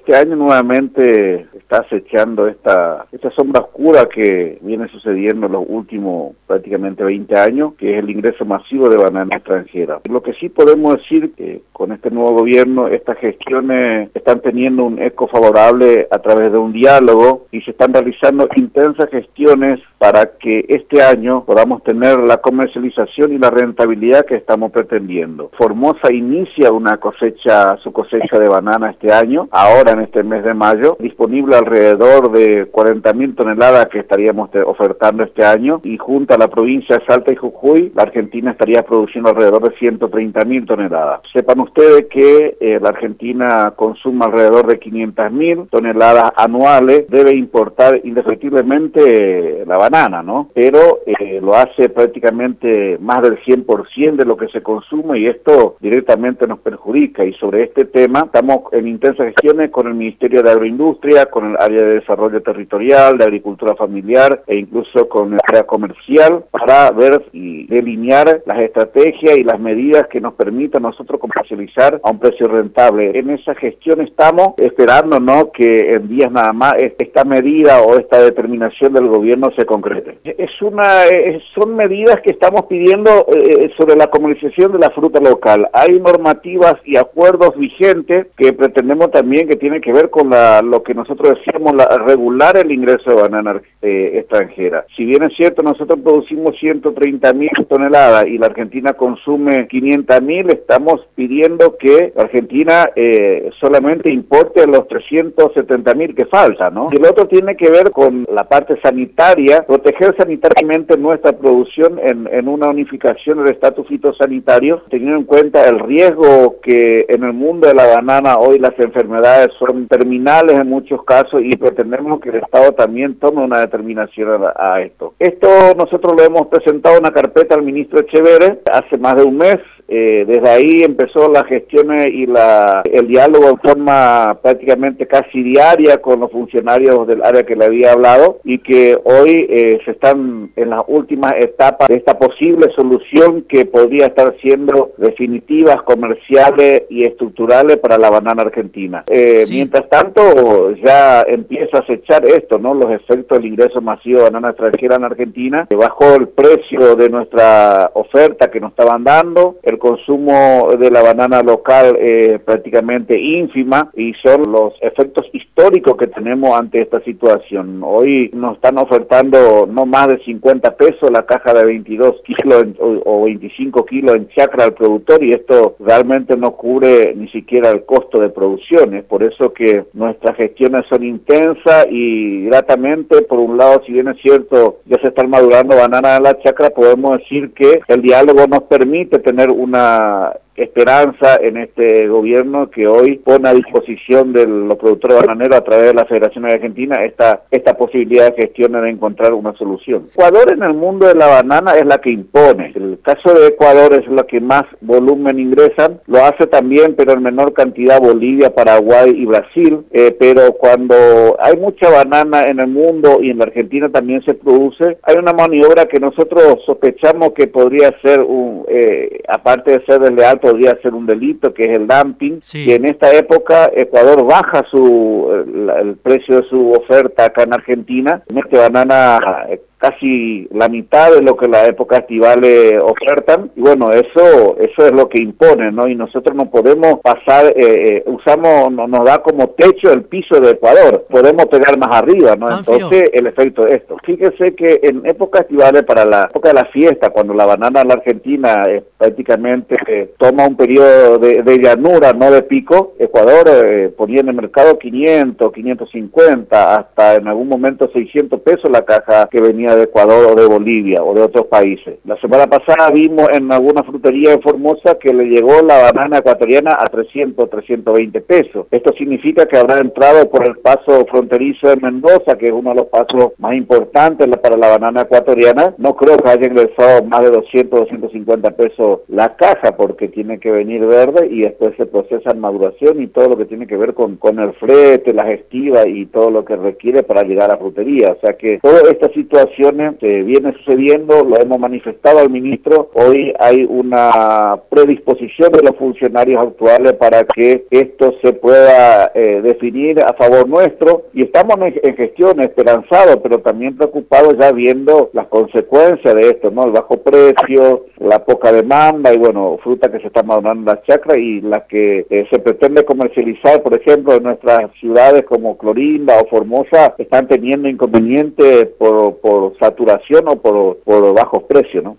este año nuevamente está acechando esta sombra oscura que viene sucediendo en los últimos prácticamente 20 años, que es el ingreso masivo de banana extranjera. Lo que sí podemos decir que con este nuevo gobierno, estas gestiones están teniendo un eco favorable a través de un diálogo y se están realizando intensas gestiones para que este año podamos tener la comercialización y la rentabilidad que estamos pretendiendo. Formosa inicia su cosecha de banana este año, ahora en este mes de mayo, disponible alrededor de 40.000 toneladas que estaríamos ofertando este año, y junto a la provincia de Salta y Jujuy, la Argentina estaría produciendo alrededor de 130.000 toneladas. Sepan ustedes que la Argentina consume alrededor de 500.000 toneladas anuales, debe importar indefectiblemente la banana, ¿no? Pero lo hace prácticamente más del 100% de lo que se consume, y esto directamente nos perjudica. Y sobre este tema estamos en intensas gestiones con el Ministerio de Agroindustria, con el área de desarrollo territorial, de agricultura familiar e incluso con el área comercial, para ver y delinear las estrategias y las medidas que nos permitan nosotros comercializar a un precio rentable. En esa gestión estamos esperando, ¿no?, que en días nada más esta medida o esta determinación del gobierno se concrete. Son medidas que estamos pidiendo sobre la comercialización de la fruta local. Hay normativas y acuerdos vigentes que pretendemos también, que tienen que ver con lo que nosotros decíamos, regular el ingreso de banana extranjera. Si bien es cierto, nosotros producimos 130.000 toneladas y la Argentina consume 500.000, estamos pidiendo que la Argentina solamente importe los 370.000 que faltan, ¿no? Y el otro tiene que ver con la parte sanitaria, proteger sanitariamente nuestra producción en una unificación del estatus fitosanitario, teniendo en cuenta el riesgo que en el mundo de la banana hoy las enfermedades son terminales en muchos casos, y pretendemos que el Estado también tome una determinación a esto. Esto nosotros lo hemos presentado una carpeta al ministro Echeverri hace más de un mes. Desde ahí empezó las gestiones y el diálogo en forma prácticamente casi diaria con los funcionarios del área que le había hablado, y que hoy se están en las últimas etapas de esta posible solución que podría estar siendo definitivas, comerciales y estructurales para la banana argentina. Sí. Mientras tanto, ya empieza a acechar esto, ¿no?, los efectos del ingreso masivo de banana extranjera en Argentina, que bajó el precio de nuestra oferta que nos estaban dando, el consumo de la banana local prácticamente ínfima, y son los efectos históricos que tenemos ante esta situación. Hoy nos están ofertando no más de 50 pesos la caja de 22 kilos o 25 kilos en chacra al productor, y esto realmente no cubre ni siquiera el costo de producción. Es por eso que nuestras gestiones son intensas y gratamente, por un lado, si bien es cierto, ya se están madurando bananas en la chacra, podemos decir que el diálogo nos permite tener una esperanza en este gobierno que hoy pone a disposición de los productores bananeros a través de la Federación Argentina esta posibilidad de gestión de encontrar una solución. Ecuador en el mundo de la banana es la que impone. El caso de Ecuador es la que más volumen ingresan, lo hace también, pero en menor cantidad, Bolivia, Paraguay y Brasil, pero cuando hay mucha banana en el mundo y en la Argentina también se produce, hay una maniobra que nosotros sospechamos que podría ser, aparte de ser desleal, podría ser un delito, que es el dumping. Sí. Que en esta época Ecuador baja el precio de su oferta acá en Argentina, mete banana casi la mitad de lo que la época estivales ofertan, y bueno, eso es lo que impone, ¿no? Y nosotros no podemos pasar, nos da como techo el piso de Ecuador, podemos pegar más arriba, ¿no? Entonces, el efecto de esto. Fíjese que en época estivales, para la época de la fiesta, cuando la banana en la Argentina prácticamente toma un periodo de llanura, no de pico, Ecuador ponía en el mercado 500, 550, hasta en algún momento 600 pesos la caja que venía de Ecuador o de Bolivia o de otros países. La semana pasada vimos en alguna frutería en Formosa que le llegó la banana ecuatoriana a 300, 320 pesos. Esto significa que habrá entrado por el paso fronterizo de Mendoza, que es uno de los pasos más importantes para la banana ecuatoriana. No creo que haya ingresado más de 200, 250 pesos la caja, porque tiene que venir verde y después se procesa en maduración y todo lo que tiene que ver con el flete, las estivas y todo lo que requiere para llegar a frutería. O sea que toda esta situación situaciones que viene sucediendo, lo hemos manifestado al ministro. Hoy hay una predisposición de los funcionarios actuales para que esto se pueda definir a favor nuestro, y estamos en gestión esperanzados, pero también preocupados ya viendo las consecuencias de esto, ¿no? El bajo precio, la poca demanda y bueno, fruta que se está madurando en las chacras y las que se pretende comercializar, por ejemplo, en nuestras ciudades como Clorinda o Formosa, están teniendo inconvenientes por saturación o por bajos precios, ¿no?